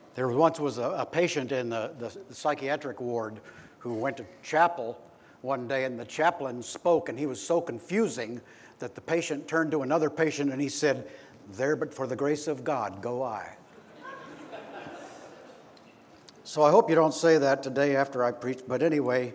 There once was a patient in the psychiatric ward who went to chapel one day, and the chaplain spoke, and he was so confusing that the patient turned to another patient and he said, "There but for the grace of God, go I." So I hope you don't say that today after I preach, but anyway,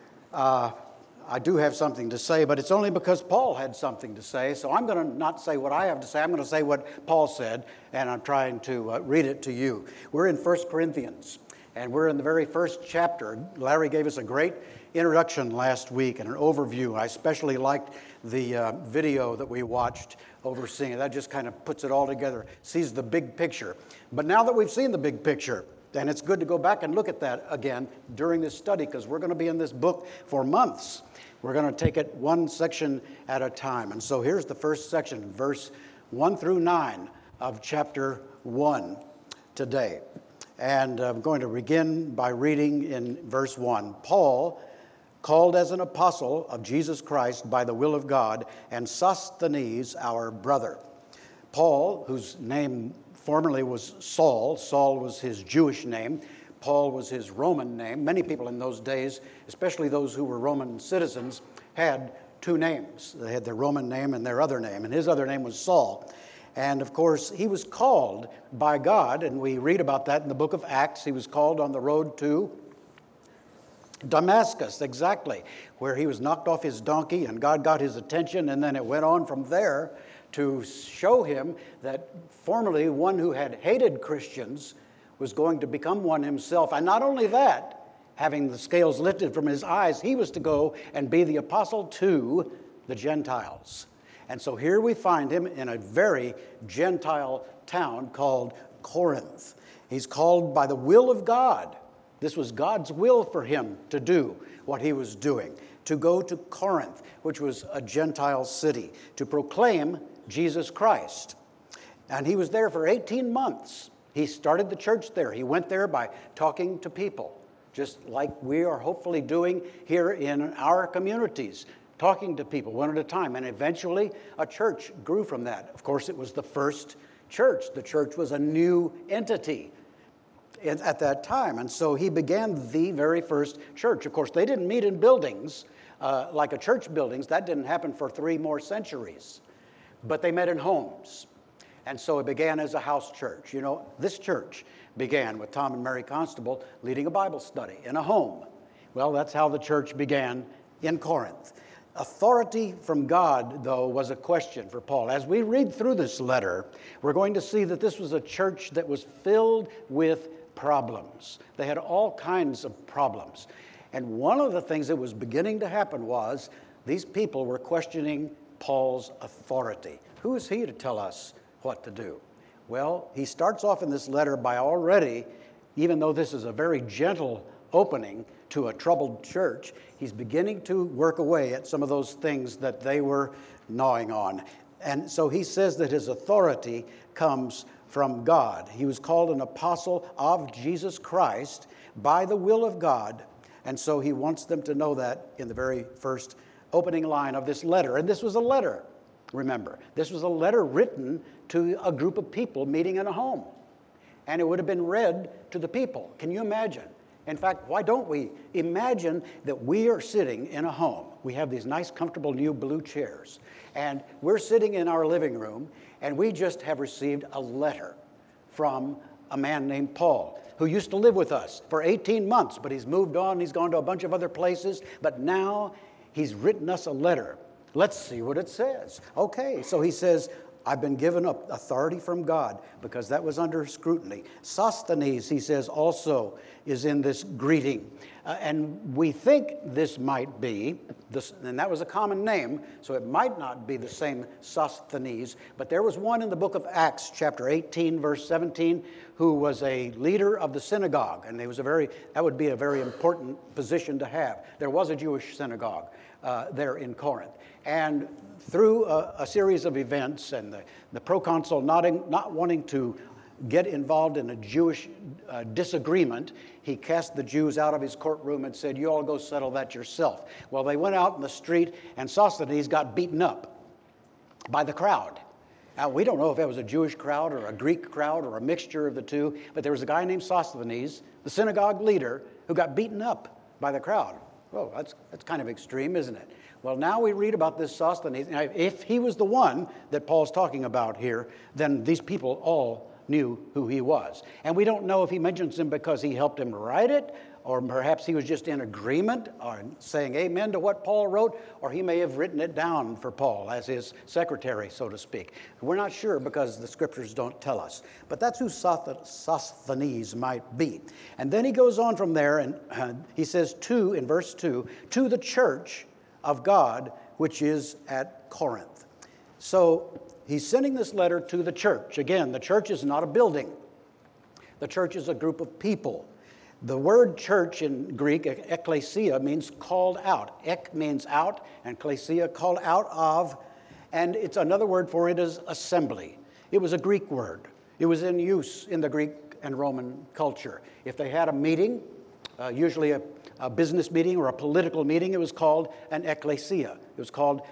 I do have something to say, but it's only because Paul had something to say. So I'm going to not say what I have to say. I'm going to say what Paul said, and I'm trying to read it to you. We're in 1 Corinthians, and we're in the very first chapter. Larry gave us a great introduction last week and an overview. I especially liked the video that we watched overseeing it. That just kind of puts it all together, sees the big picture. But now that we've seen the big picture, and it's good to go back and look at that again during this study, because we're going to be in this book for months. We're going to take it one section at a time. And so here's the first section, verse 1 through 9 of chapter 1 today. And I'm going to begin by reading in verse 1. Paul, called as an apostle of Jesus Christ by the will of God, and Sosthenes, our brother. Paul, whose name formerly was Saul. Saul was his Jewish name. Paul was his Roman name. Many people in those days, especially those who were Roman citizens, had two names. They had their Roman name and their other name, and his other name was Saul. And of course, he was called by God, and we read about that in the book of Acts. He was called on the road to Damascus, exactly, where he was knocked off his donkey, and God got his attention, and then it went on from there to show him that formerly one who had hated Christians was going to become one himself. And not only that, having the scales lifted from his eyes, he was to go and be the apostle to the Gentiles. And so here we find him in a very Gentile town called Corinth. He's called by the will of God. This was God's will for him to do what he was doing, to go to Corinth, which was a Gentile city, to proclaim Jesus Christ. And he was there for 18 months. He started the church there. He went there by talking to people, just like we are hopefully doing here in our communities, talking to people one at a time. And eventually a church grew from that. Of course, it was the first church. The church was a new entity at that time. And so he began the very first church. Of course, they didn't meet in buildings like a church buildings. That didn't happen for 3 more centuries. But they met in homes. And so it began as a house church. You know, this church began with Tom and Mary Constable leading a Bible study in a home. Well, that's how the church began in Corinth. Authority from God, though, was a question for Paul. As we read through this letter, we're going to see that this was a church that was filled with problems. They had all kinds of problems. And one of the things that was beginning to happen was these people were questioning Paul's authority. Who is he to tell us what to do? Well, he starts off in this letter by already, even though this is a very gentle opening to a troubled church, he's beginning to work away at some of those things that they were gnawing on. And so he says that his authority comes from God. He was called an apostle of Jesus Christ by the will of God. And so he wants them to know that in the very first opening line of this letter. And this was a letter, remember. This was a letter written to a group of people meeting in a home. And it would have been read to the people. Can you imagine? In fact, why don't we imagine that we are sitting in a home? We have these nice, comfortable new blue chairs. And we're sitting in our living room, and we just have received a letter from a man named Paul, who used to live with us for 18 months, but he's moved on. He's gone to a bunch of other places. But now he's written us a letter. Let's see what it says. Okay, so he says, I've been given authority from God, because that was under scrutiny. Sosthenes, he says, also is in this greeting. And we think this might be, and that was a common name, so it might not be the same Sosthenes, but there was one in the book of Acts, chapter 18, verse 17, who was a leader of the synagogue, and that would be a very important position to have. There was a Jewish synagogue there in Corinth. And through a series of events and the proconsul not wanting to get involved in a Jewish disagreement, he cast the Jews out of his courtroom and said, you all go settle that yourself. Well, they went out in the street, and Sosthenes got beaten up by the crowd. Now, we don't know if it was a Jewish crowd or a Greek crowd or a mixture of the two, but there was a guy named Sosthenes, the synagogue leader, who got beaten up by the crowd. Whoa, that's kind of extreme, isn't it? Well, now we read about this Sosthenes. Now, if he was the one that Paul's talking about here, then these people all knew who he was. And we don't know if he mentions him because he helped him write it, or perhaps he was just in agreement or saying amen to what Paul wrote, or he may have written it down for Paul as his secretary, so to speak. We're not sure because the scriptures don't tell us. But that's who Sosthenes might be. And then he goes on from there, and he says in verse 2, to the church of God, which is at Corinth. So he's sending this letter to the church. Again, the church is not a building. The church is a group of people. The word church in Greek, ekklesia, means called out. Ek means out, and klesia, called out of. And it's another word for it is assembly. It was a Greek word. It was in use in the Greek and Roman culture. If they had a meeting, usually a business meeting or a political meeting, it was called an ekklesia. It was called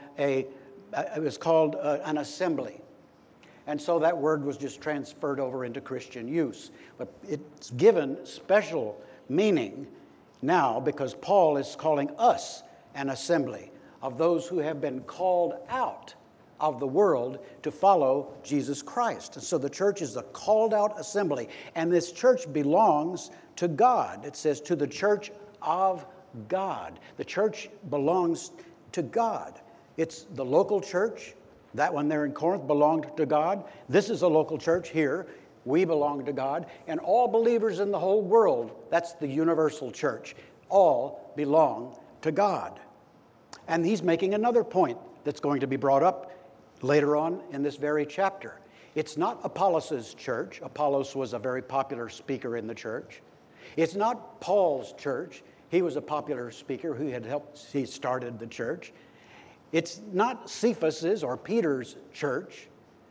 an assembly. And so that word was just transferred over into Christian use. But it's given special meaning now because Paul is calling us an assembly of those who have been called out of the world to follow Jesus Christ. And so the church is a called out assembly. And this church belongs to God. It says to the church of God. The church belongs to God. It's the local church. That one there in Corinth belonged to God. This is a local church here. We belong to God. And all believers in the whole world, that's the universal church, all belong to God. And he's making another point that's going to be brought up later on in this very chapter. It's not Apollos' church. Apollos was a very popular speaker in the church. It's not Paul's church. He was a popular speaker he started the church. It's not Cephas's or Peter's church.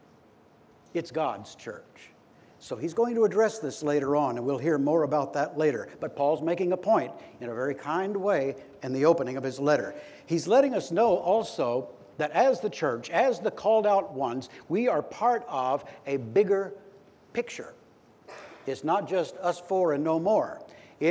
It's God's church. So he's going to address this later on, and we'll hear more about that later. But Paul's making a point in a very kind way in the opening of his letter. He's letting us know also that as the church, as the called out ones, we are part of a bigger picture. It's not just us four and no more.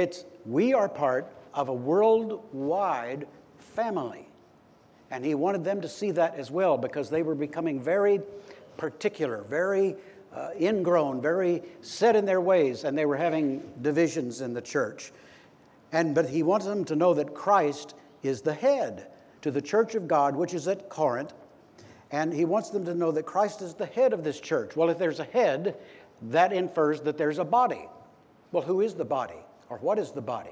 We are part of a worldwide family. And he wanted them to see that as well because they were becoming very particular, very ingrown, very set in their ways, and they were having divisions in the church. But he wants them to know that Christ is the head to the church of God, which is at Corinth. And he wants them to know that Christ is the head of this church. Well, if there's a head, that infers that there's a body. Well, who is the body? Or what is the body?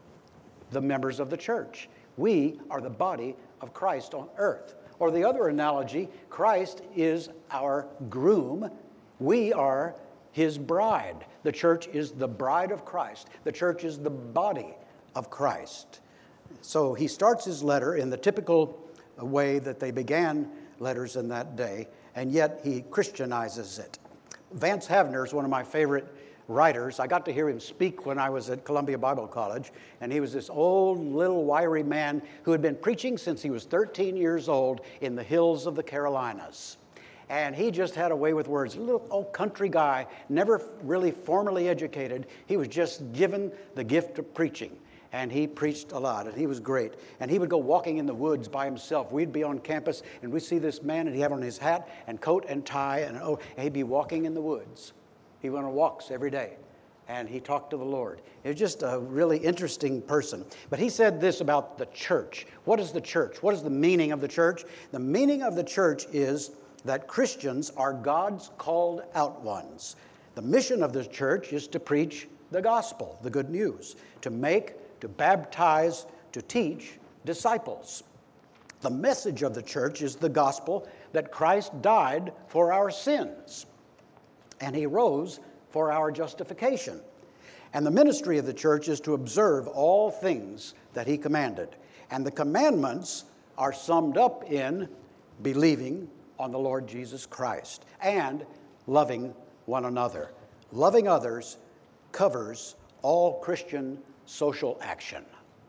The members of the church. We are the body of Christ on earth. Or the other analogy, Christ is our groom. We are his bride. The church is the bride of Christ. The church is the body of Christ. So he starts his letter in the typical way that they began letters in that day, and yet he Christianizes it. Vance Havner is one of my favorite writers. I got to hear him speak when I was at Columbia Bible College, and he was this old, little, wiry man who had been preaching since he was 13 years old in the hills of the Carolinas. And he just had a way with words. A little old country guy, never really formally educated. He was just given the gift of preaching. And he preached a lot, and he was great. And he would go walking in the woods by himself. We'd be on campus, and we'd see this man, and he'd have on his hat and coat and tie, and he'd be walking in the woods. He went on walks every day, and he talked to the Lord. It was just a really interesting person. But he said this about the church. What is the church? What is the meaning of the church? The meaning of the church is that Christians are God's called out ones. The mission of the church is to preach the gospel, the good news, to baptize, to teach disciples. The message of the church is the gospel that Christ died for our sins, and he rose for our justification. And the ministry of the church is to observe all things that he commanded. And the commandments are summed up in believing on the Lord Jesus Christ and loving one another. Loving others covers all Christian social action.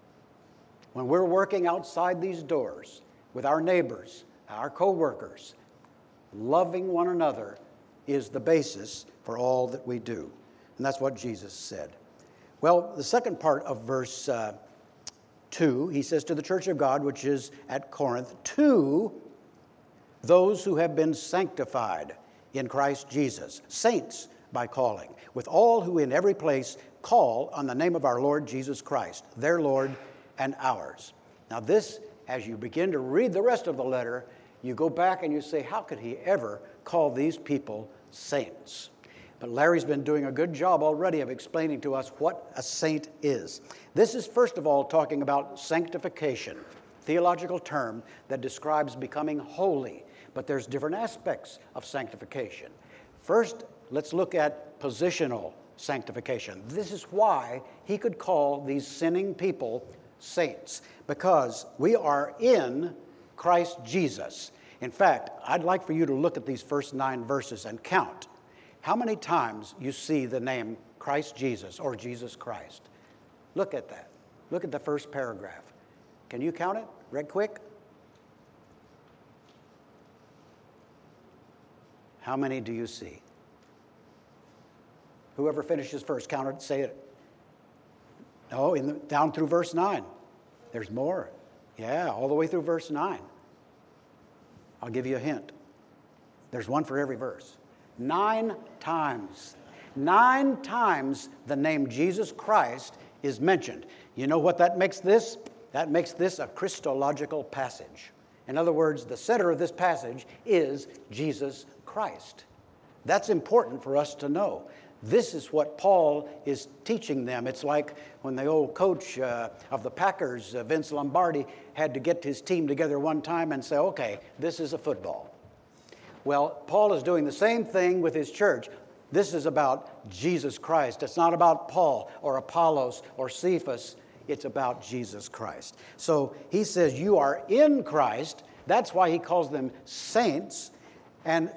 When we're working outside these doors with our neighbors, our co-workers, loving one another is the basis for all that we do. And that's what Jesus said. Well, the second part of verse 2, he says, to the church of God, which is at Corinth, to those who have been sanctified in Christ Jesus, saints by calling, with all who in every place call on the name of our Lord Jesus Christ, their Lord and ours. Now this, as you begin to read the rest of the letter, you go back and you say, how could he ever call these people saints? But Larry's been doing a good job already of explaining to us what a saint is. This is first of all talking about sanctification, theological term that describes becoming holy. But there's different aspects of sanctification. First, let's look at positional sanctification. This is why he could call these sinning people saints, because we are in Christ Jesus. In fact, I'd like for you to look at these first 9 verses and count how many times you see the name Christ Jesus or Jesus Christ. Look at that. Look at the first paragraph. Can you count it right quick? How many do you see? Whoever finishes first, count it, say it. No, down through verse 9. There's more. Yeah, all the way through verse 9. I'll give you a hint. There's one for every verse. 9 times. 9 times the name Jesus Christ is mentioned. You know what that makes this? That makes this a Christological passage. In other words, the center of this passage is Jesus Christ. That's important for us to know. This is what Paul is teaching them. It's like when the old coach of the Packers, Vince Lombardi, had to get his team together one time and say, okay, this is a football. Well, Paul is doing the same thing with his church. This is about Jesus Christ. It's not about Paul or Apollos or Cephas. It's about Jesus Christ. So he says you are in Christ. That's why he calls them saints. And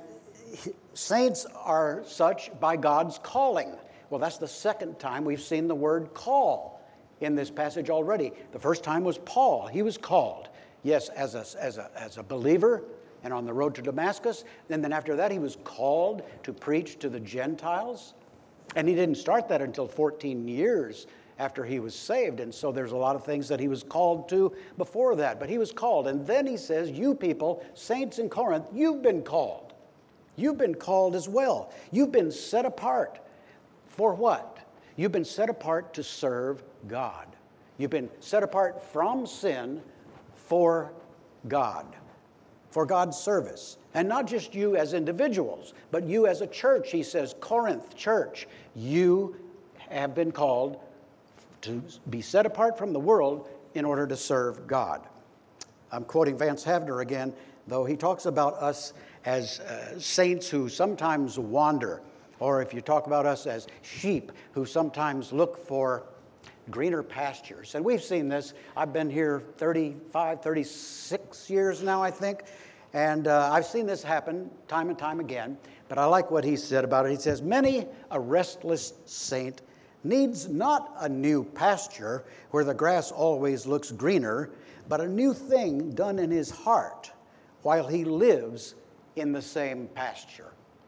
saints are such by God's calling. Well, that's the second time we've seen the word call in this passage already. The first time was Paul. He was called, yes, as a believer and on the road to Damascus. And then after that, he was called to preach to the Gentiles. And he didn't start that until 14 years after he was saved. And so there's a lot of things that he was called to before that. But he was called. And then he says, you people, saints in Corinth, you've been called. You've been called as well. You've been set apart. For what? You've been set apart to serve God. You've been set apart from sin for God, for God's service. And not just you as individuals, but you as a church. He says, Corinth church, you have been called to be set apart from the world in order to serve God. I'm quoting Vance Havner again, though he talks about us as saints who sometimes wander, or if you talk about us as sheep who sometimes look for greener pastures. And we've seen this. I've been here 35, 36 years now, I think, and I've seen this happen time and time again, but I like what he said about it. He says, many a restless saint needs not a new pasture where the grass always looks greener, but a new thing done in his heart while he lives in the same pasture.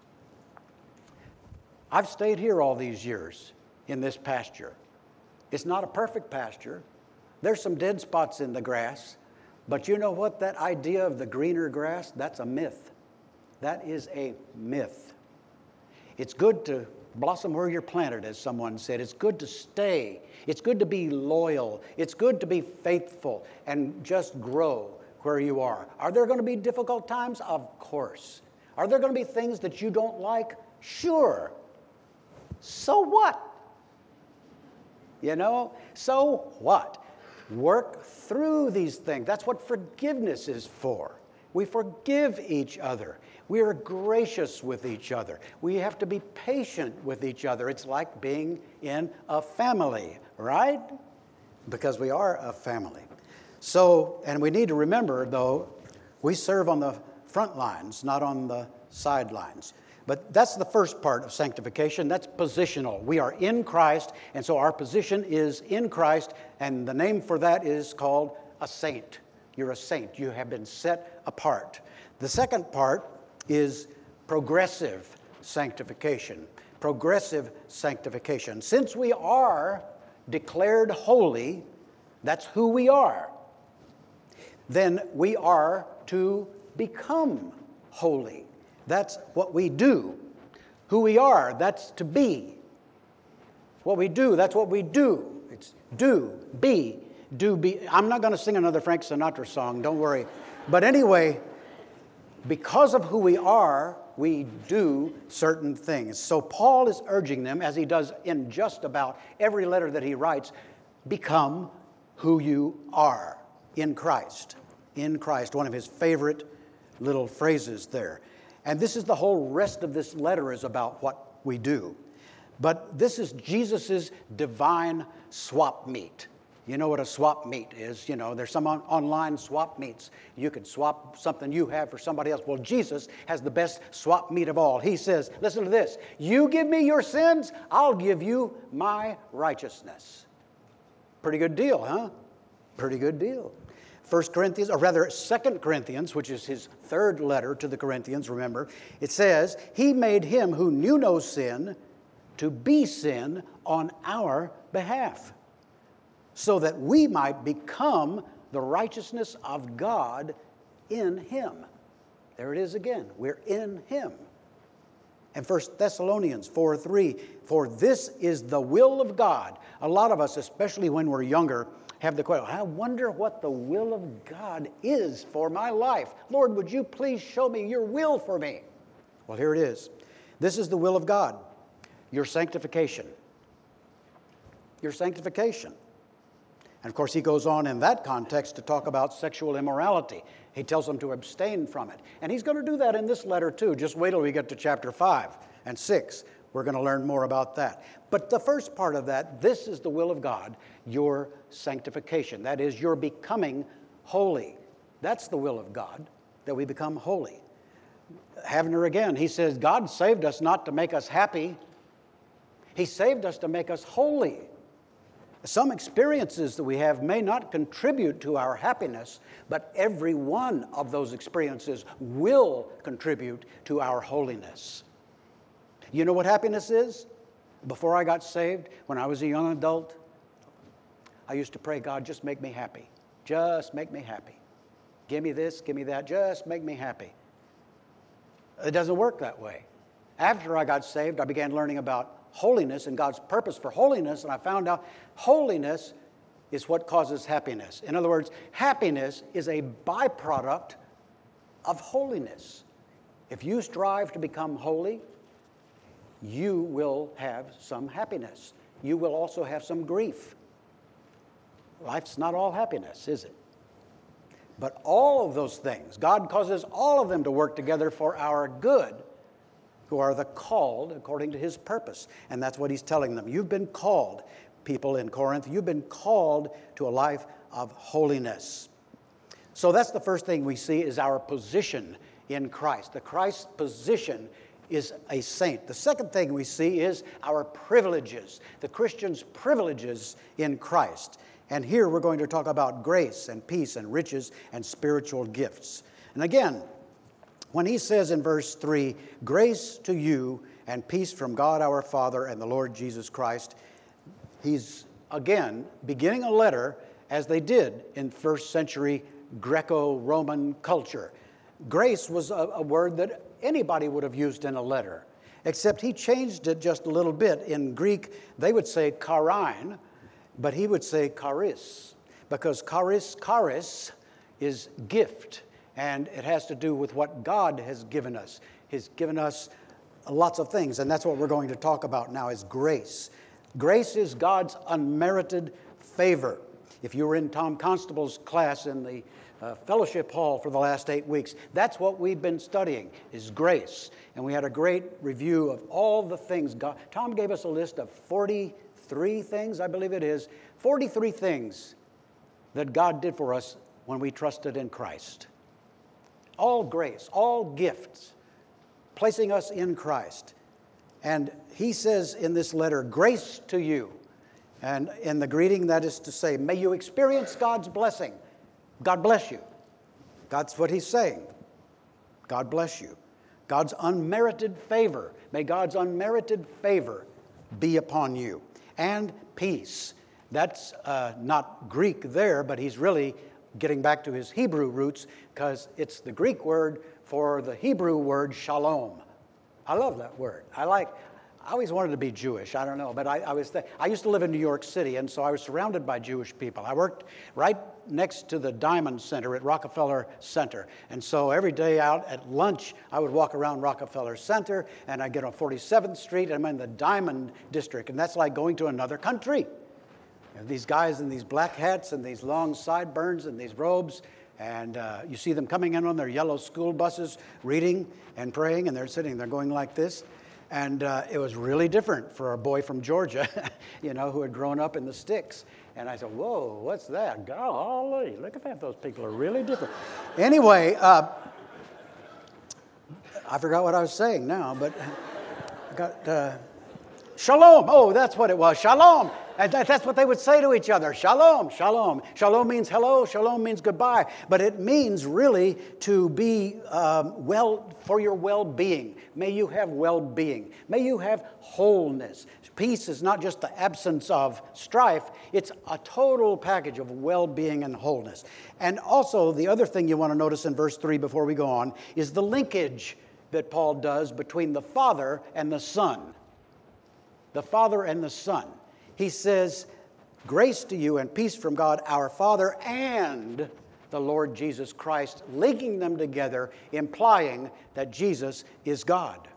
I've stayed here all these years in this pasture. It's not a perfect pasture. There's some dead spots in the grass, but you know what? That idea of the greener grass, that's a myth. That is a myth. It's good to blossom where you're planted, as someone said. It's good to stay. It's good to be loyal. It's good to be faithful and just grow where you are. Are there going to be difficult times? Of course. Are there going to be things that you don't like? Sure. So what? You know, so what? Work through these things. That's what forgiveness is for. We forgive each other. We are gracious with each other. We have to be patient with each other. It's like being in a family, right? Because we are a family. So, and we need to remember, though, we serve on the front lines, not on the sidelines. But that's the first part of sanctification. That's positional. We are in Christ, and so our position is in Christ, and the name for that is called a saint. You're a saint. You have been set apart. The second part is progressive sanctification. Progressive sanctification. Since we are declared holy, that's who we are, then we are to become holy. That's what we do. Who we are, that's to be. What we do, that's what we do. It's do, be. I'm not going to sing another Frank Sinatra song, don't worry. But anyway, because of who we are, we do certain things. So Paul is urging them, as he does in just about every letter that he writes, become who you are in Christ. In Christ, one of his favorite little phrases there. And this is the whole rest of this letter is about what we do. But this is Jesus' divine swap meet. You know what a swap meet is. You know, there's some online swap meets. You can swap something you have for somebody else. Well, Jesus has the best swap meet of all. He says, listen to this. You give me your sins, I'll give you my righteousness. Pretty good deal, huh? Pretty good deal. 2 Corinthians, which is his third letter to the Corinthians, remember, it says, he made him who knew no sin to be sin on our behalf, so that we might become the righteousness of God in him. There it is again. We're in him. And 1 Thessalonians 4:3, for this is the will of God. A lot of us, especially when we're younger, have the question, I wonder what the will of God is for my life. Lord, would you please show me your will for me? Well, here it is. This is the will of God, your sanctification. Your sanctification. And of course, he goes on in that context to talk about sexual immorality. He tells them to abstain from it. And he's going to do that in this letter too. Just wait till we get to chapter 5 and 6. We're going to learn more about that. But the first part of that, this is the will of God, your sanctification. That is, your becoming holy. That's the will of God, that we become holy. Havner again, he says, God saved us not to make us happy. He saved us to make us holy. Some experiences that we have may not contribute to our happiness, but every one of those experiences will contribute to our holiness. You know what happiness is? Before I got saved, when I was a young adult, I used to pray, God, just make me happy. Just make me happy. Give me this, give me that, just make me happy. It doesn't work that way. After I got saved, I began learning about holiness and God's purpose for holiness, and I found out holiness is what causes happiness. In other words, happiness is a byproduct of holiness. If you strive to become holy, you will have some happiness. You will also have some grief. Life's not all happiness, is it? But all of those things, God causes all of them to work together for our good, who are the called according to his purpose. And that's what he's telling them. You've been called, people in Corinth, you've been called to a life of holiness. So that's the first thing we see is our position in Christ. The Christ's position is a saint. The second thing we see is our privileges, the Christian's privileges in Christ. And here we're going to talk about grace and peace and riches and spiritual gifts. And again, when he says in verse 3, grace to you and peace from God our Father and the Lord Jesus Christ, he's again beginning a letter as they did in first century Greco-Roman culture. Grace was a word that anybody would have used in a letter, except he changed it just a little bit. In Greek, they would say charain, but he would say charis, because charis is gift. And it has to do with what God has given us. He's given us lots of things, and that's what we're going to talk about now is grace. Grace is God's unmerited favor. If you were in Tom Constable's class in the fellowship hall for the last 8 weeks, that's what we've been studying, is grace. And we had a great review of all the things God... Tom gave us a list of 43 things, I believe it is, 43 things that God did for us when we trusted in Christ. All grace, all gifts, placing us in Christ. And he says in this letter, grace to you. And in the greeting, that is to say, may you experience God's blessing. God bless you. That's what he's saying. God bless you. God's unmerited favor. May God's unmerited favor be upon you. And peace. That's not Greek there, but he's really getting back to his Hebrew roots because it's the Greek word for the Hebrew word shalom. I love that word. I always wanted to be Jewish. I don't know, but I used to live in New York City, and so I was surrounded by Jewish people. I worked right next to the Diamond Center at Rockefeller Center, and so every day out at lunch, I would walk around Rockefeller Center, and I'd get on 47th Street, and I'm in the Diamond District, and that's like going to another country. And these guys in these black hats and these long sideburns and these robes, and you see them coming in on their yellow school buses, reading and praying, and they're sitting there going like this. And it was really different for a boy from Georgia, who had grown up in the sticks. And I said, whoa, what's that? Golly, look at that. Those people are really different. Anyway, I forgot what I was saying now, but I got shalom. Oh, that's what it was. Shalom. And that's what they would say to each other. Shalom, shalom. Shalom means hello. Shalom means goodbye. But it means really to be for your well-being. May you have well-being. May you have wholeness. Peace is not just the absence of strife. It's a total package of well-being and wholeness. And also, the other thing you want to notice in verse 3 before we go on is the linkage that Paul does between the Father and the Son. The Father and the Son. He says, grace to you and peace from God our Father and the Lord Jesus Christ, linking them together, implying that Jesus is God.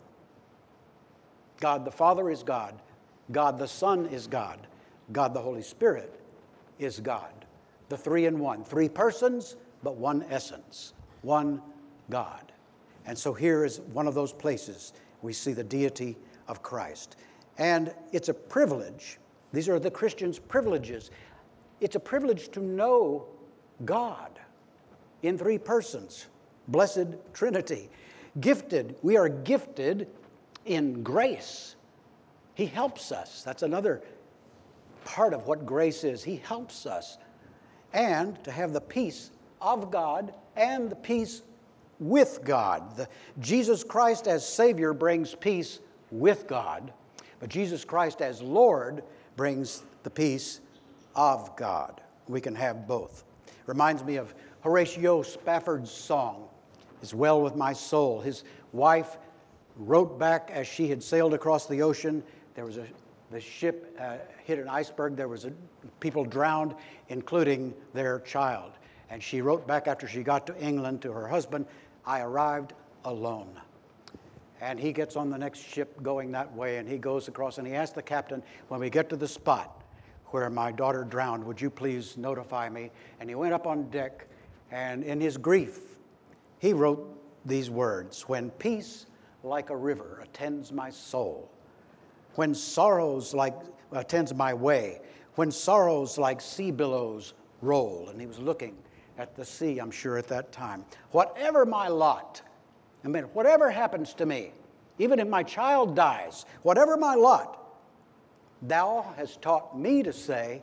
God the Father is God. God the Son is God. God the Holy Spirit is God. The three in one. Three persons, but one essence. One God. And so here is one of those places we see the deity of Christ. And it's a privilege. These are the Christian's privileges. It's a privilege to know God in three persons, blessed Trinity. Gifted, we are gifted in grace. He helps us. That's another part of what grace is. He helps us. And to have the peace of God and the peace with God. Jesus Christ as Savior brings peace with God, but Jesus Christ as Lord brings the peace of God. We can have both. Reminds me of Horatio Spafford's song, "It's Well With My Soul." His wife wrote back as she had sailed across the ocean. The ship hit an iceberg. People drowned, including their child. And she wrote back after she got to England to her husband, "I arrived alone." And he gets on the next ship going that way, and he goes across, and he asked the captain, when we get to the spot where my daughter drowned, would you please notify me? And he went up on deck, and in his grief, he wrote these words, "When peace like a river attends my soul, when sorrows attends my way, when sorrows like sea billows roll." And he was looking at the sea, I'm sure, at that time. "Whatever my lot," whatever happens to me, even if my child dies, whatever my lot, thou hast taught me to say,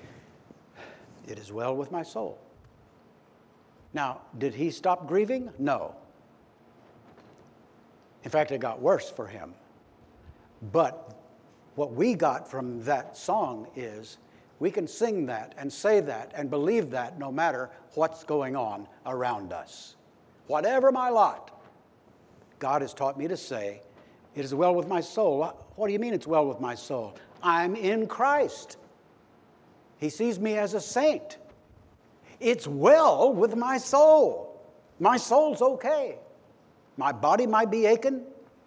it is well with my soul. Now, did he stop grieving? No. In fact, it got worse for him. But what we got from that song is we can sing that and say that and believe that no matter what's going on around us. Whatever my lot, God has taught me to say, it is well with my soul. What do you mean it's well with my soul? I'm in Christ. He sees me as a saint. It's well with my soul. My soul's okay. My body might be aching.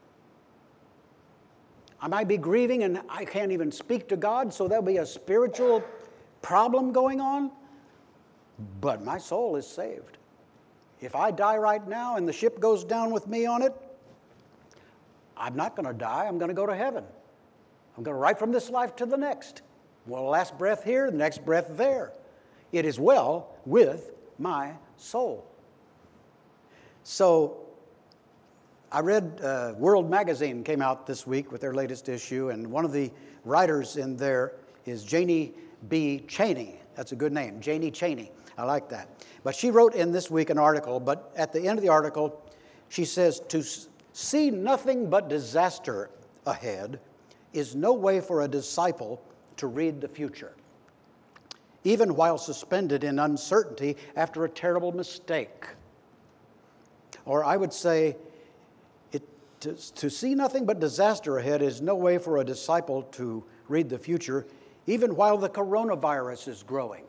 I might be grieving and I can't even speak to God, so there'll be a spiritual problem going on. But my soul is saved. If I die right now and the ship goes down with me on it, I'm not going to die. I'm going to go to heaven. I'm going to right from this life to the next. Well, last breath here, the next breath there. It is well with my soul. So I read World Magazine came out this week with their latest issue, and one of the writers in there is Janie B. Cheney. That's a good name, Janie Cheney. I like that. But she wrote in this week an article, but at the end of the article, she says, see nothing but disaster ahead is no way for a disciple to read the future, even while suspended in uncertainty after a terrible mistake. Or I would say, to see nothing but disaster ahead is no way for a disciple to read the future, even while the coronavirus is growing.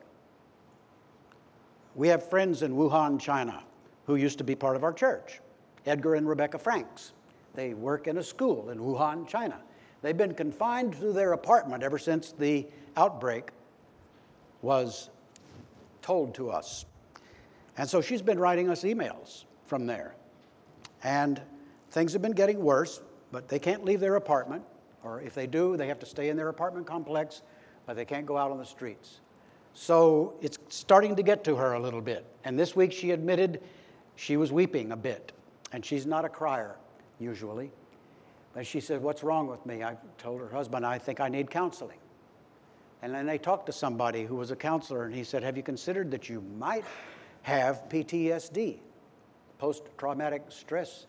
We have friends in Wuhan, China, who used to be part of our church, Edgar and Rebecca Franks. They work in a school in Wuhan, China. They've been confined to their apartment ever since the outbreak was told to us. And so she's been writing us emails from there. And things have been getting worse, but they can't leave their apartment, or if they do, they have to stay in their apartment complex, but they can't go out on the streets. So it's starting to get to her a little bit. And this week she admitted she was weeping a bit. And she's not a crier, usually. But she said, "What's wrong with me?" I told her husband, "I think I need counseling." And then they talked to somebody who was a counselor, and he said, "Have you considered that you might have PTSD, post-traumatic stress,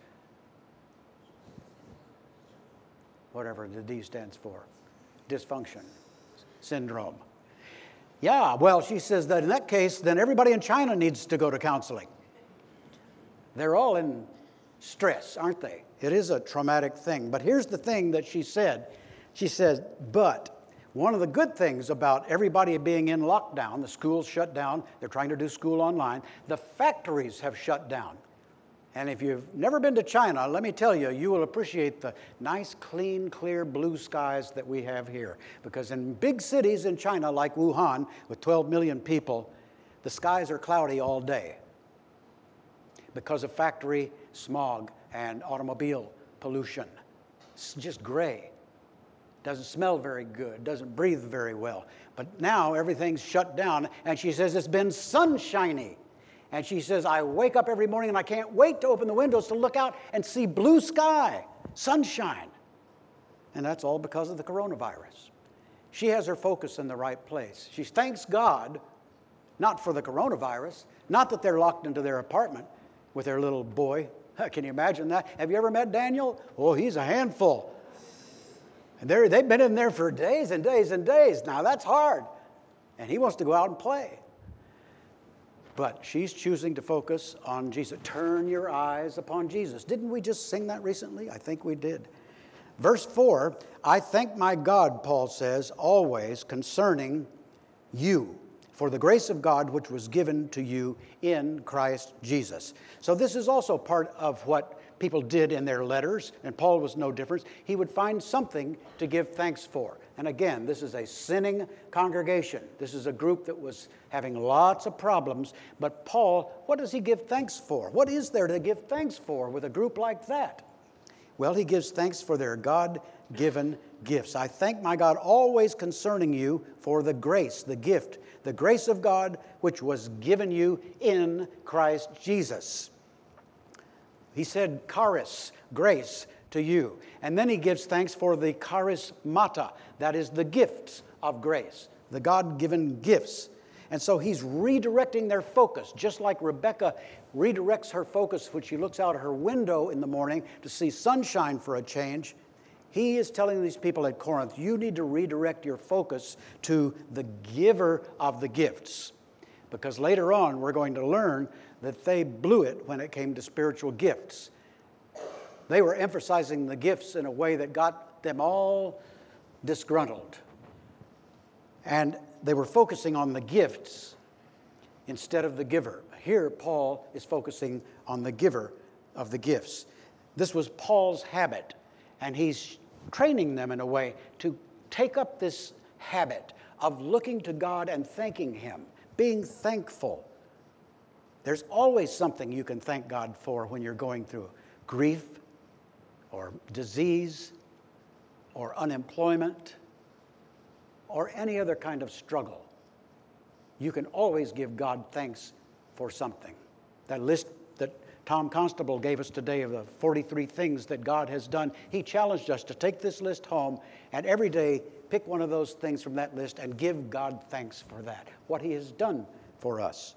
whatever the D stands for, dysfunction syndrome?" Yeah, well, she says that in that case, then everybody in China needs to go to counseling. They're all in stress, aren't they? It is a traumatic thing. But here's the thing that she said. She says, but one of the good things about everybody being in lockdown, the schools shut down, they're trying to do school online, the factories have shut down. And if you've never been to China, let me tell you, you will appreciate the nice, clean, clear blue skies that we have here. Because in big cities in China, like Wuhan, with 12 million people, the skies are cloudy all day because of factory smog and automobile pollution. It's just gray. Doesn't smell very good, doesn't breathe very well. But now everything's shut down, and she says it's been sunshiny. And she says, I wake up every morning and I can't wait to open the windows to look out and see blue sky, sunshine. And that's all because of the coronavirus. She has her focus in the right place. She thanks God, not for the coronavirus, not that they're locked into their apartment with their little boy. Can you imagine that? Have you ever met Daniel? Oh, he's a handful. And they've been in there for days and days and days. Now, that's hard. And he wants to go out and play. But she's choosing to focus on Jesus. Turn your eyes upon Jesus. Didn't we just sing that recently? I think we did. Verse 4, I thank my God, Paul says, always concerning you, for the grace of God which was given to you in Christ Jesus. So this is also part of what people did in their letters, and Paul was no different. He would find something to give thanks for. And again, this is a sinning congregation. This is a group that was having lots of problems. But Paul, what does he give thanks for? What is there to give thanks for with a group like that? Well, he gives thanks for their God-given gifts. I thank my God always concerning you for the grace, the gift, the grace of God which was given you in Christ Jesus. He said, charis, grace to you. And then he gives thanks for the charismata, that is the gifts of grace, the God-given gifts. And so he's redirecting their focus, just like Rebecca redirects her focus when she looks out her window in the morning to see sunshine for a change. He is telling these people at Corinth, you need to redirect your focus to the giver of the gifts. Because later on, we're going to learn that they blew it when it came to spiritual gifts. They were emphasizing the gifts in a way that got them all disgruntled. And they were focusing on the gifts instead of the giver. Here, Paul is focusing on the giver of the gifts. This was Paul's habit, and he's training them in a way to take up this habit of looking to God and thanking Him, being thankful. There's always something you can thank God for when you're going through grief or disease or unemployment or any other kind of struggle. You can always give God thanks for something. That list that Tom Constable gave us today of the 43 things that God has done, he challenged us to take this list home and every day pick one of those things from that list and give God thanks for that, what He has done for us.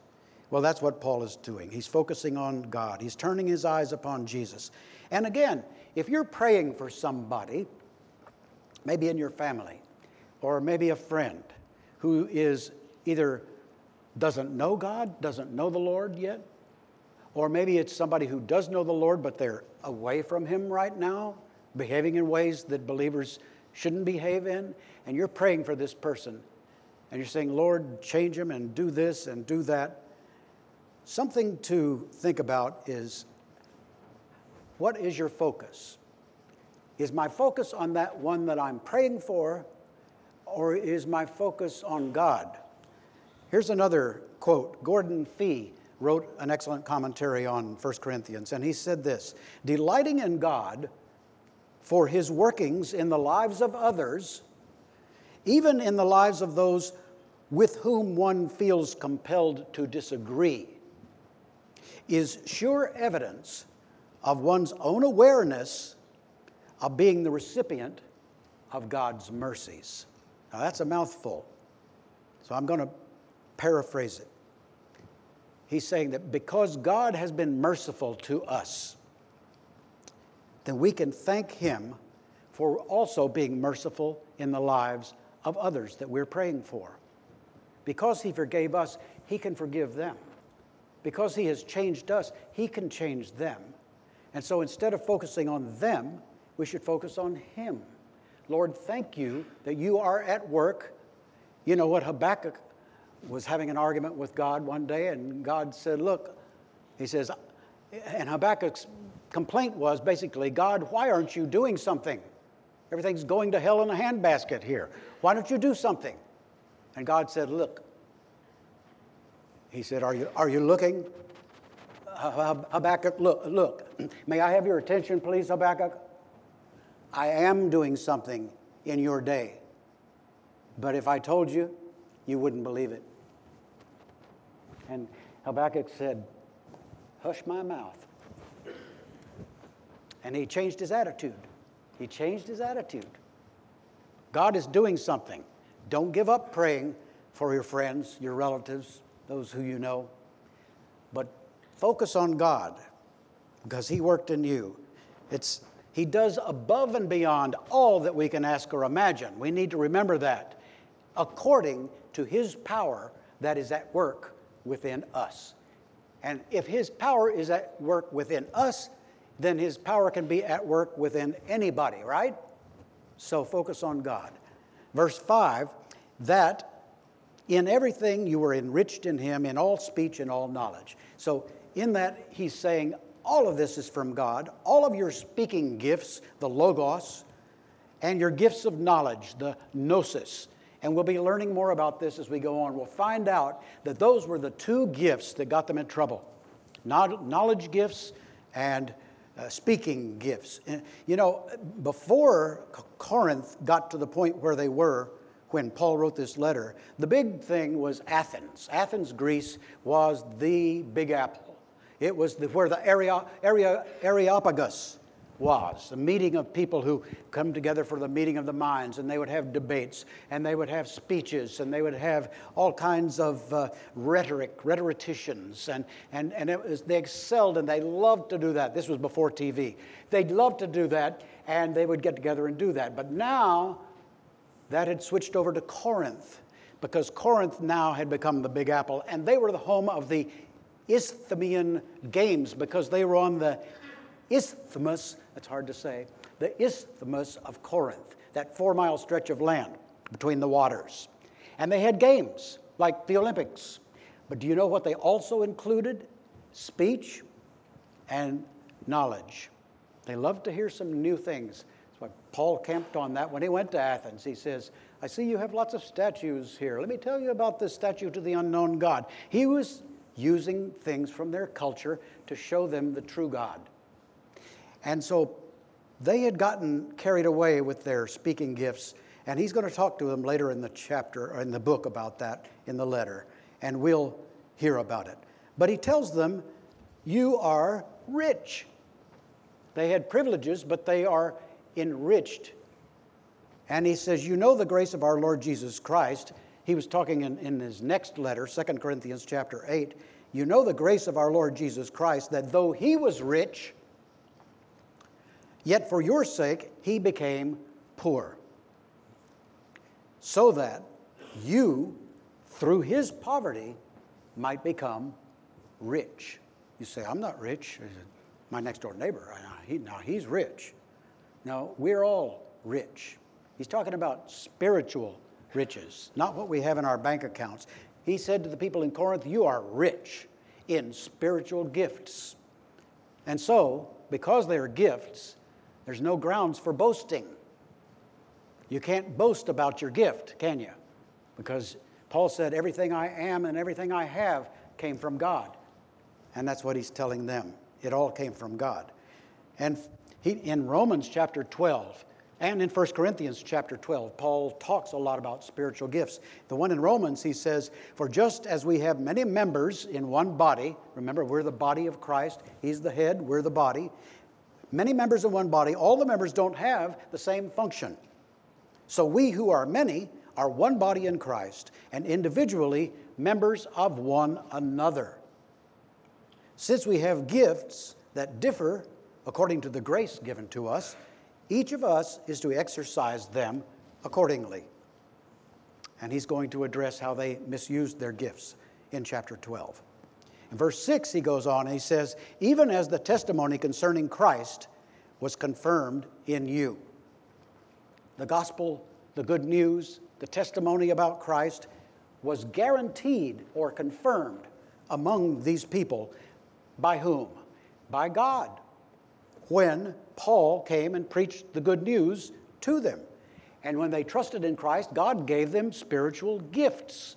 Well, that's what Paul is doing. He's focusing on God. He's turning his eyes upon Jesus. And again, if you're praying for somebody, maybe in your family, or maybe a friend who is either doesn't know God, doesn't know the Lord yet, or maybe it's somebody who does know the Lord, but they're away from Him right now, behaving in ways that believers shouldn't behave in, and you're praying for this person, and you're saying, Lord, change him and do this and do that. Something to think about is, what is your focus? Is my focus on that one that I'm praying for, or is my focus on God? Here's another quote. Gordon Fee wrote an excellent commentary on 1 Corinthians, and he said this: delighting in God for His workings in the lives of others, even in the lives of those with whom one feels compelled to disagree, is sure evidence of one's own awareness of being the recipient of God's mercies. Now that's a mouthful, so I'm going to paraphrase it. He's saying that because God has been merciful to us, then we can thank Him for also being merciful in the lives of others that we're praying for. Because He forgave us, He can forgive them. Because He has changed us, He can change them. And so instead of focusing on them, we should focus on Him. Lord, thank you that you are at work. You know what, Habakkuk was having an argument with God one day, and God said, look, he says, and Habakkuk's complaint was basically, God, why aren't you doing something? Everything's going to hell in a handbasket here. Why don't you do something? And God said, look. He said, are you looking? Habakkuk, look. May I have your attention, please, Habakkuk? I am doing something in your day. But if I told you, you wouldn't believe it. And Habakkuk said, hush my mouth. And he changed his attitude. He changed his attitude. God is doing something. Don't give up praying for your friends, your relatives, those who you know. But focus on God, because He worked in you. He does above and beyond all that we can ask or imagine. We need to remember that, according to His power that is at work within us. And if His power is at work within us, then His power can be at work within anybody, right? So focus on God. Verse 5, that in everything you were enriched in Him, in all speech and all knowledge. So in that, he's saying all of this is from God. All of your speaking gifts, the logos, and your gifts of knowledge, the gnosis. And we'll be learning more about this as we go on. We'll find out that those were the two gifts that got them in trouble. Knowledge gifts and speaking gifts. You know, before Corinth got to the point where they were when Paul wrote this letter, the big thing was Athens. Athens, Greece, was the Big Apple. It was where the Areopagus was, a meeting of people who come together for the meeting of the minds, and they would have debates, and they would have speeches, and they would have all kinds of rhetoricians, and they excelled, and they loved to do that. This was before TV. They'd love to do that, and they would get together and do that. But now, that had switched over to Corinth, because Corinth now had become the Big Apple, and they were the home of the Isthmian Games, because they were on the Isthmus, that's hard to say, the Isthmus of Corinth, that 4-mile stretch of land between the waters. And they had games like the Olympics. But do you know what they also included? Speech and knowledge. They loved to hear some new things. That's why Paul camped on that when he went to Athens. He says, I see you have lots of statues here. Let me tell you about this statue to the unknown God. He was using things from their culture to show them the true God. And so they had gotten carried away with their speaking gifts, and he's going to talk to them later in the chapter, or in the book, about that in the letter, and we'll hear about it. But he tells them, you are rich. They had privileges, but they are enriched. And he says, you know the grace of our Lord Jesus Christ. He was talking in his next letter, 2 Corinthians chapter 8. You know the grace of our Lord Jesus Christ, that though he was rich, yet for your sake he became poor, so that you, through his poverty, might become rich. You say, I'm not rich. My next door neighbor, now he's rich. No, we're all rich. He's talking about spiritual riches, not what we have in our bank accounts. He said to the people in Corinth, you are rich in spiritual gifts. And so, because they are gifts, there's no grounds for boasting. You can't boast about your gift, can you? Because Paul said, everything I am and everything I have came from God. And that's what he's telling them. It all came from God. And in Romans chapter 12 and in 1 Corinthians chapter 12, Paul talks a lot about spiritual gifts. The one in Romans, he says, for just as we have many members in one body, remember, we're the body of Christ. He's the head, we're the body. Many members in one body, all the members don't have the same function. So we who are many are one body in Christ and individually members of one another. Since we have gifts that differ according to the grace given to us, each of us is to exercise them accordingly. And he's going to address how they misused their gifts in chapter 12. In verse 6, he goes on and he says, even as the testimony concerning Christ was confirmed in you. The gospel, the good news, the testimony about Christ was guaranteed or confirmed among these people. By whom? By God. When Paul came and preached the good news to them. And when they trusted in Christ, God gave them spiritual gifts.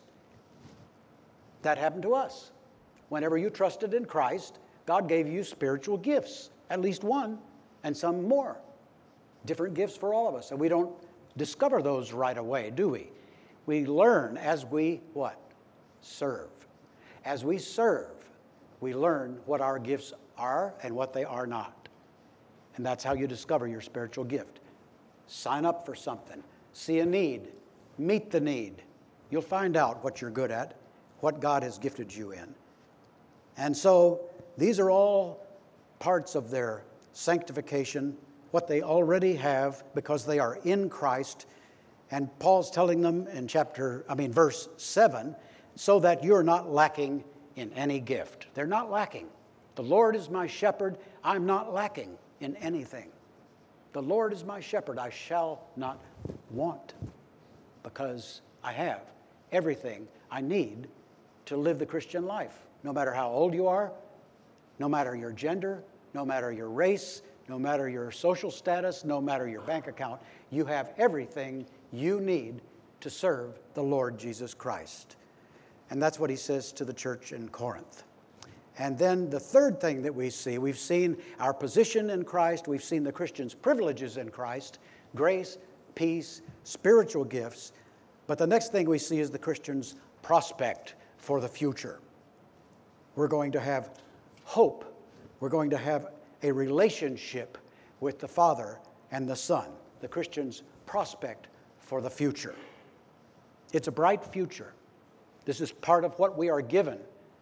That happened to us. Whenever you trusted in Christ, God gave you spiritual gifts, at least one, and some more. Different gifts for all of us. And we don't discover those right away, do we? We learn as we, what? Serve. As we serve, we learn what our gifts are and what they are not. And that's how you discover your spiritual gift. Sign up for something. See a need. Meet the need. You'll find out what you're good at, what God has gifted you in. And so these are all parts of their sanctification, what they already have because they are in Christ. And Paul's telling them in verse 7, so that you're not lacking in any gift. They're not lacking. The Lord is my shepherd. I'm not lacking in anything. The Lord is my shepherd. I shall not want because I have everything I need to live the Christian life. No matter how old you are, no matter your gender, no matter your race, no matter your social status, no matter your bank account, you have everything you need to serve the Lord Jesus Christ. And that's what he says to the church in Corinth. And then the third thing that we see, we've seen our position in Christ, we've seen the Christian's privileges in Christ, grace, peace, spiritual gifts. But the next thing we see is the Christian's prospect for the future. We're going to have hope. We're going to have a relationship with the Father and the Son, the Christian's prospect for the future. It's a bright future. This is part of what we are given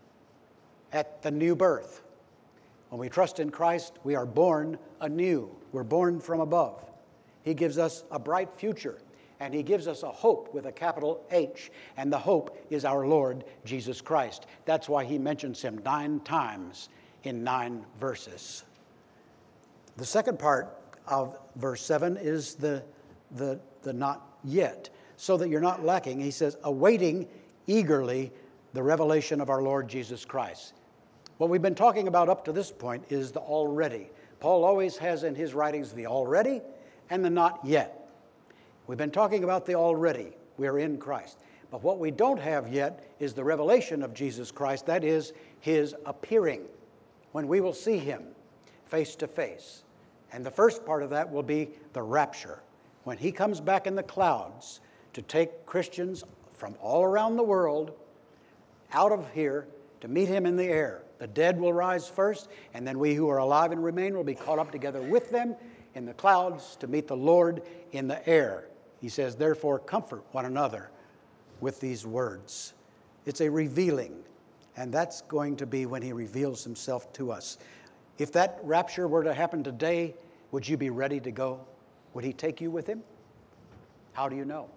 at the new birth. When we trust in Christ, we are born anew. We're born from above. He gives us a bright future, and he gives us a hope with a capital H, and the hope is our Lord Jesus Christ. That's why he mentions him 9 times in 9 verses. The second part of verse 7 is the not yet. So that you're not lacking, he says, awaiting eagerly the revelation of our Lord Jesus Christ. What we've been talking about up to this point is the already. Paul always has in his writings the already and the not yet. We've been talking about the already. We are in Christ. But what we don't have yet is the revelation of Jesus Christ. That is his appearing, when we will see him face to face. And the first part of that will be the rapture, when he comes back in the clouds to take Christians from all around the world out of here to meet him in the air. The dead will rise first, and then we who are alive and remain will be caught up together with them in the clouds to meet the Lord in the air. He says, therefore, comfort one another with these words. It's a revealing And that's going to be when he reveals himself to us. If that rapture were to happen today, would you be ready to go? Would he take you with him? How do you know?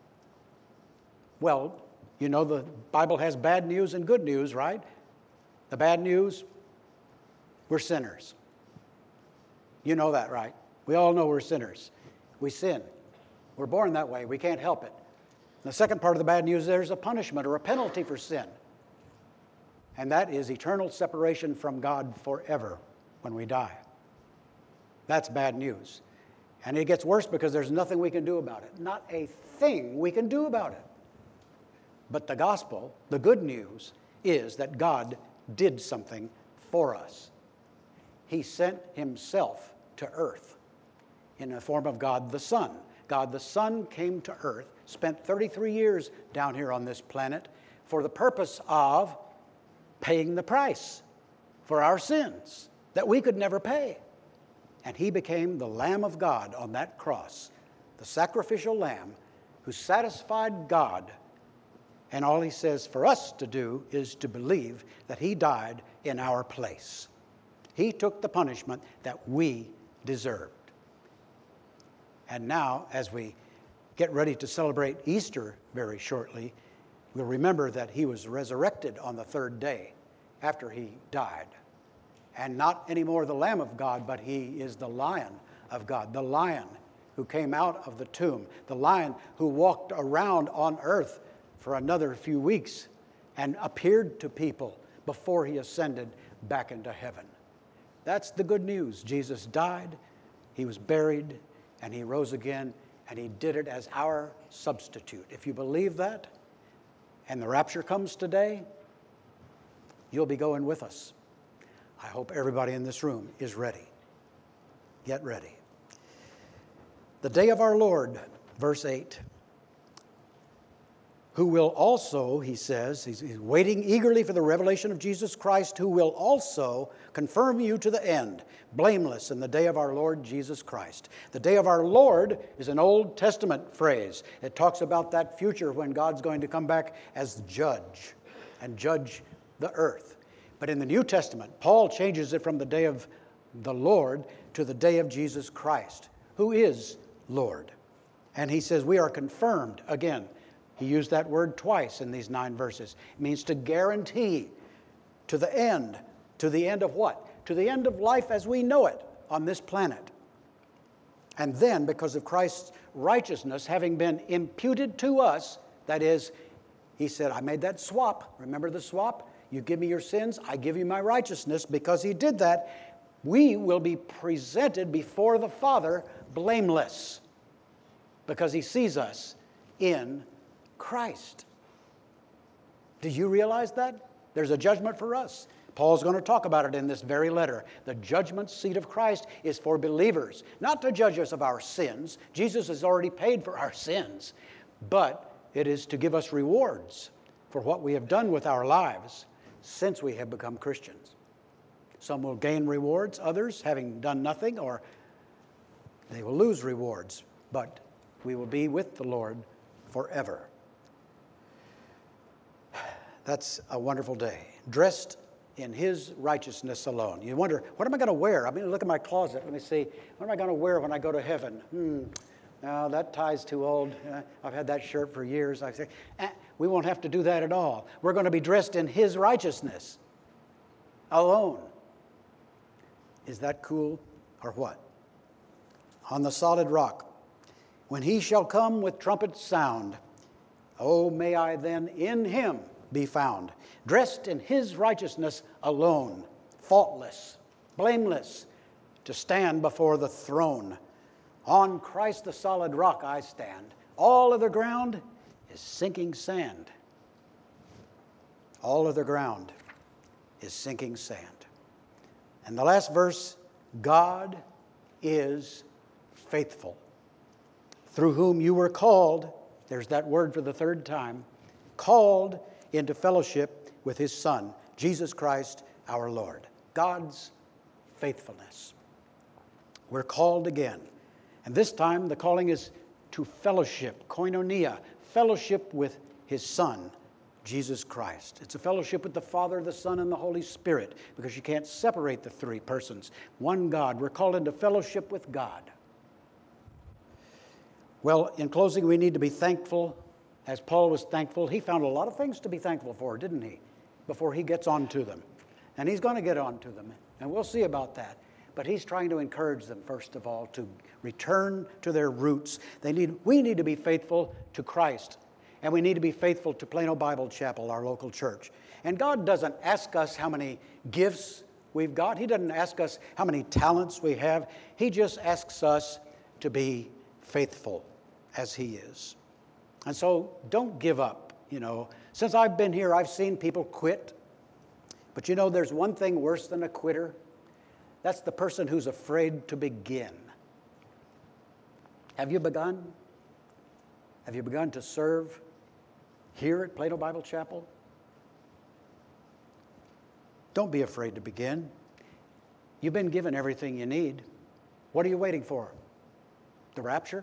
Well, you know the Bible has bad news and good news, right? The bad news, we're sinners. You know that, right? We all know we're sinners. We sin. We're born that way. We can't help it. The second part of the bad news, there's a punishment or a penalty for sin. And that is eternal separation from God forever when we die. That's bad news. And it gets worse because there's nothing we can do about it. Not a thing we can do about it. But the gospel, the good news, is that God did something for us. He sent himself to earth in the form of God the Son. God the Son came to earth, spent 33 years down here on this planet for the purpose of paying the price for our sins that we could never pay. And he became the Lamb of God on that cross, the sacrificial lamb who satisfied God. And all he says for us to do is to believe that he died in our place. He took the punishment that we deserved. And now, as we get ready to celebrate Easter very shortly, we'll remember that he was resurrected on the third day after he died. And not anymore the Lamb of God, but he is the Lion of God, the Lion who came out of the tomb, the Lion who walked around on earth for another few weeks and appeared to people before he ascended back into heaven. That's the good news. Jesus died, he was buried, and he rose again, and he did it as our substitute. If you believe that, and the rapture comes today, you'll be going with us. I hope everybody in this room is ready. Get ready. The day of our Lord, verse 8. Who will also, he says, he's waiting eagerly for the revelation of Jesus Christ, who will also confirm you to the end, blameless in the day of our Lord Jesus Christ. The day of our Lord is an Old Testament phrase. It talks about that future when God's going to come back as judge and judge the earth. But in the New Testament, Paul changes it from the day of the Lord to the day of Jesus Christ, who is Lord. And he says we are confirmed again. He used that word twice in these 9 verses. It means to guarantee to the end. To the end of what? To the end of life as we know it on this planet. And then, because of Christ's righteousness having been imputed to us, that is, he said, I made that swap. Remember the swap? You give me your sins, I give you my righteousness. Because he did that, we will be presented before the Father blameless. Because he sees us in Christ. Do you realize that? There's a judgment for us. Paul's going to talk about it in this very letter. The judgment seat of Christ is for believers, not to judge us of our sins. Jesus has already paid for our sins. But it is to give us rewards for what we have done with our lives since we have become Christians. Some will gain rewards, others, having done nothing, or they will lose rewards. But we will be with the Lord forever. That's a wonderful day. Dressed in his righteousness alone. You wonder, what am I going to wear? I mean, look at my closet. Let me see. What am I going to wear when I go to heaven? No, that tie's too old. I've had that shirt for years. I say, we won't have to do that at all. We're going to be dressed in his righteousness alone. Is that cool or what? On the solid rock. When he shall come with trumpet sound, oh, may I then in him be found, dressed in his righteousness alone, faultless, blameless, to stand before the throne. On Christ the solid rock I stand. All other ground is sinking sand. All other ground is sinking sand. And the last verse, God is faithful, through whom you were called, there's that word for the third time, called into fellowship with his Son, Jesus Christ our Lord. God's faithfulness. We're called again. And this time the calling is to fellowship, koinonia, fellowship with his Son, Jesus Christ. It's a fellowship with the Father, the Son, and the Holy Spirit, because you can't separate the three persons. One God. We're called into fellowship with God. Well, in closing, we need to be thankful. As Paul was thankful, he found a lot of things to be thankful for, didn't he? Before he gets on to them. And he's going to get on to them, and we'll see about that. But he's trying to encourage them, first of all, to return to their roots. We need to be faithful to Christ, and we need to be faithful to Plano Bible Chapel, our local church. And God doesn't ask us how many gifts we've got. He doesn't ask us how many talents we have. He just asks us to be faithful as He is. And so don't give up. Since I've been here, I've seen people quit. But there's one thing worse than a quitter. That's the person who's afraid to begin. Have you begun? Have you begun to serve here at Plano Bible Chapel? Don't be afraid to begin. You've been given everything you need. What are you waiting for? The rapture?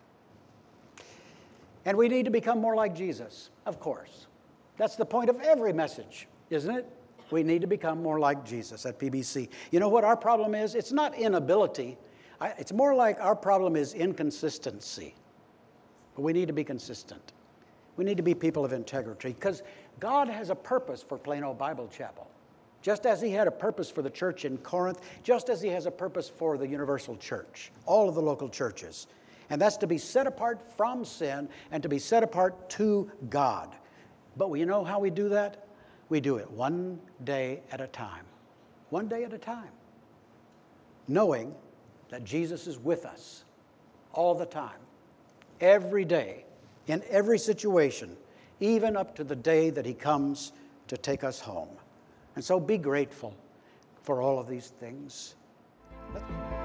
And we need to become more like Jesus, of course. That's the point of every message, isn't it? We need to become more like Jesus at PBC. You know what our problem is? It's not inability. It's more like our problem is inconsistency. But we need to be consistent. We need to be people of integrity, because God has a purpose for Plano Bible Chapel. Just as He had a purpose for the church in Corinth, just as He has a purpose for the Universal Church, all of the local churches. And that's to be set apart from sin and to be set apart to God. But you know how we do that? We do it one day at a time. One day at a time. Knowing that Jesus is with us all the time, every day, in every situation, even up to the day that He comes to take us home. And so be grateful for all of these things.